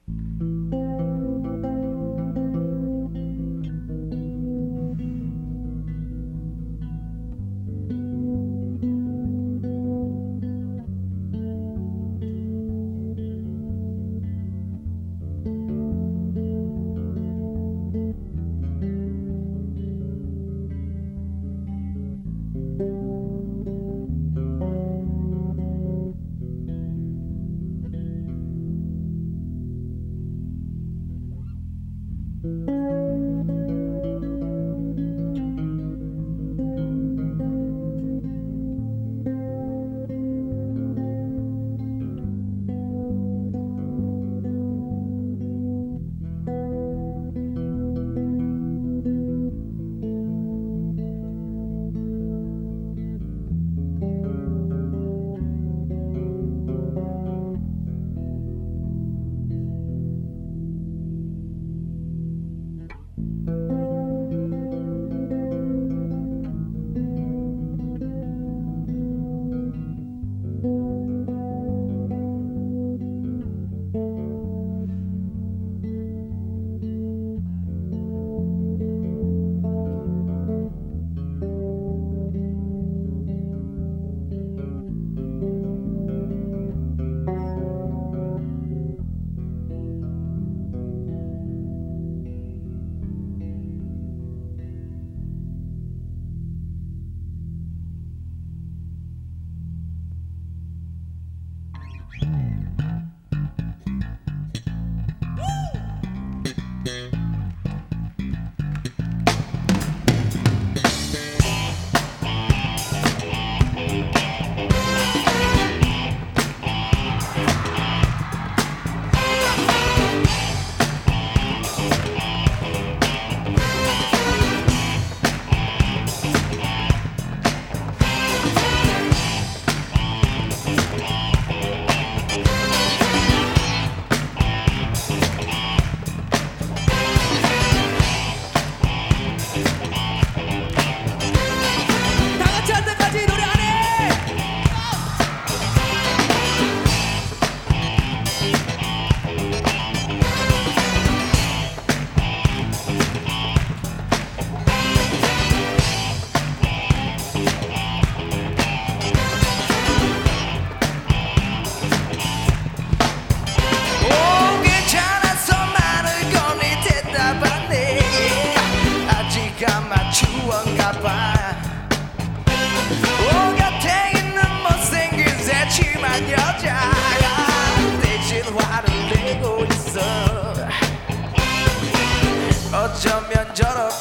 어쩌면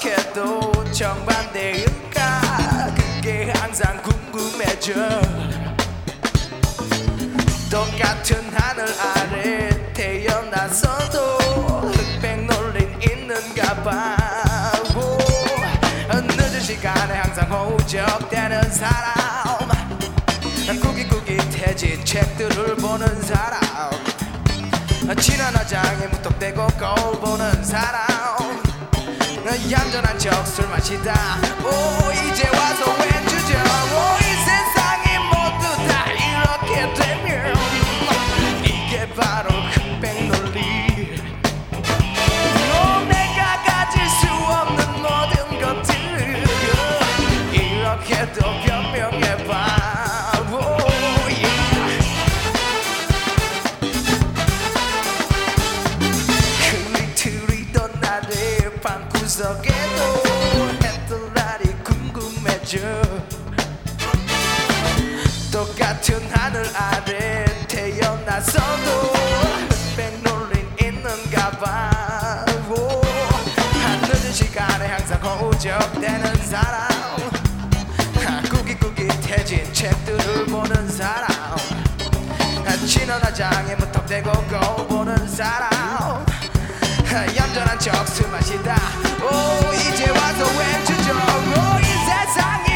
저렇게도 정반대일까 그게 항상 궁금해져. 똑같은 하늘 아래 태어나서도 흑백 놀림 있는가 봐. 늦은 시간에 항상 호적되는 사람, 꾸깃꾸깃해진 책들을 보는 사람, 지난 화장에 무턱대고 거울 보는 사람, 얌전한 척 술 마시다 오 이제 와서 웬 주저. 오 이 세상이 모두 다 이렇게 되면 이게 바로 흑백 논리. 오 내가 가질 수 없는 모든 것들 이렇게도 변명해봐. 방구석에도 했던 날이 궁금해져. 똑같은 하늘 아래 태어나서도 흑백 놀림 있는가 봐. 늦은 시간에 항상 호적되는 사람, 꾸깃꾸깃해진 책들을 보는 사람, 지난 화장에 무턱대고 거울 보는 사람, 얌전한 척 술 마시다 오 이제 와서 웬 주저. 오 이 세상에